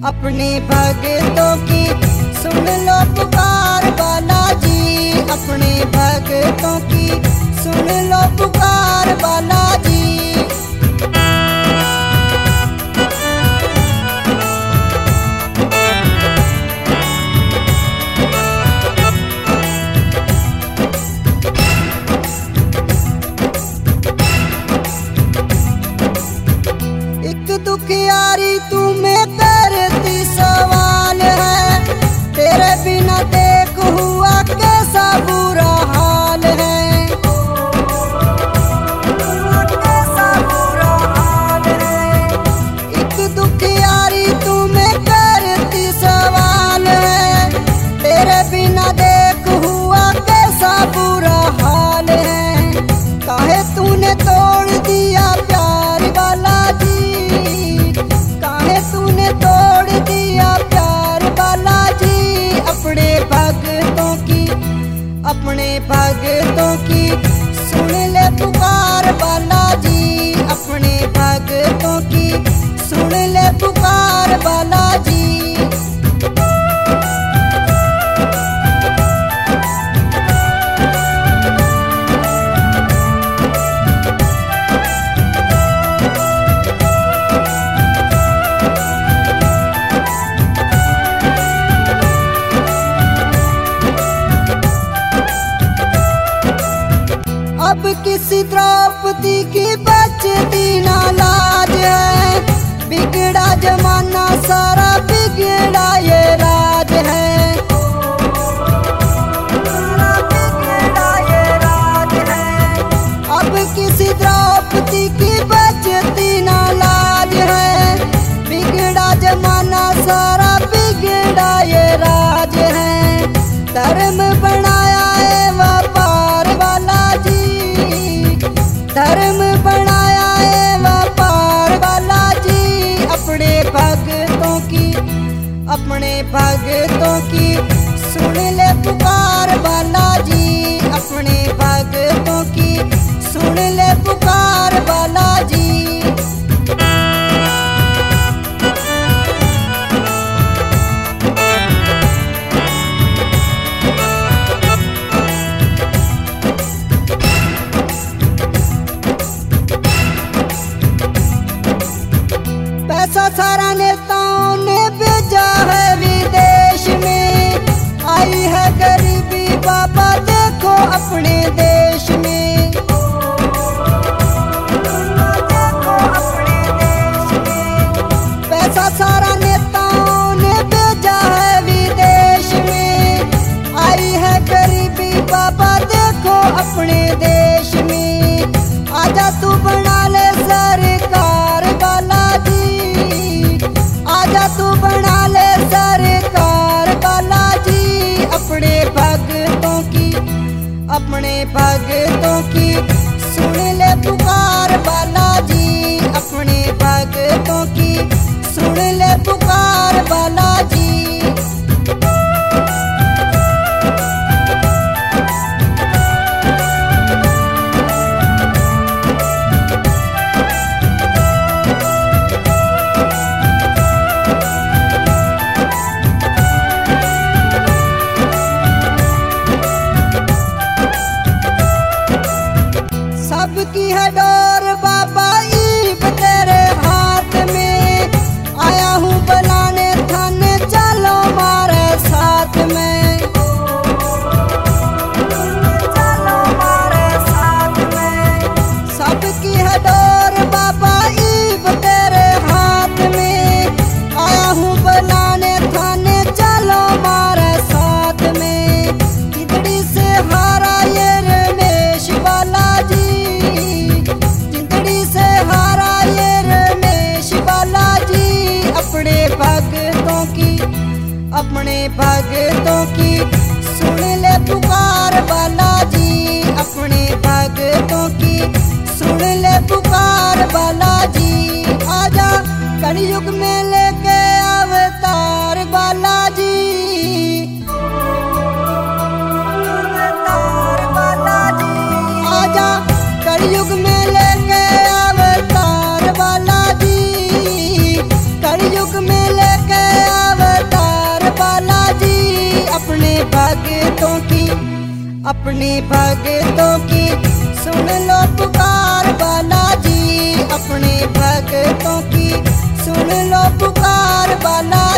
अपने भक्तों की सुन लो पुकार बालाजी, अपने भक्तों की सुन लो पुकार बालाजी। एक दुखियारी तुम्हें करती सवाल है, तेरे बिना देख हुआ कैसा बुरा हाल है, कैसा बुरा हाल है। एक दुखियारी तुम्हें करती सवाल है, तेरे बिना देख हुआ कैसा बुरा हाल है। काहे तूने तोड़ दिया प्यार बालाजी, काहे तूने तोड़ दिया प्यार बालाजी। अपने भक्तों की सुन ले पुकार बालाजी, अपने भक्तों की सुन ले पुकार बालाजी। अब किसी द्रौपदी की बचती ना लाज है, बिगड़ा जमाना सारा बिगड़ा ये राज है, बिगड़ा ये राज है। अब किसी द्रौपदी की बचती ना लाज है, बिगड़ा जमाना सारा बिगड़ा ये राज है। धर्म बनाया है व्यापार बालाजी, धर्म बनाया है व्यापार बालाजी। अपने भक्तों की सुन ले पुकार बालाजी, अपने भक्तों की सुन ले पुकार बालाजी। पैसा सारा नेताओं ने भेजा है विदेश में, आई है गरीबी बाबा देखो अपने देश में, देखो अपने देश में। पैसा सारा नेताओं ने भेजा है विदेश में, आई है गरीबी बाबा देखो अपने देश में। आजा तू बना ले सरकार बालाजी, आजा तू बना ले सरकार बालाजी। अपने भक्तों की सुन ले पुकार बालाजी, अपने भक्तों की सुन ले पुकार बालाजी। सबकी है डोर बाबा ईब तेरे हाथ में, आया हूँ बनाने थाने चलो मारे साथ में, चलो मारे साथ में। सबकी है डोर बाबा ईब तेरे हाथ में, आया हूँ बनाने थाने चलो मारे साथ में। किदड़ी से हारा ये रमेश बालाजी, अपने भक्तों की सुन ले पुकार बालाजी, अपने भक्तों की सुन ले पुकार बालाजी। आजा कलयुग में लेके अवतार बालाजी, अवतार बालाजी। आजा कलयुग में लेके अवतार बालाजी, कलयुग में लेके अपनी भक्तों की सुन लो पुकार बालाजी, अपने भक्तों की सुन लो पुकार बालाजी।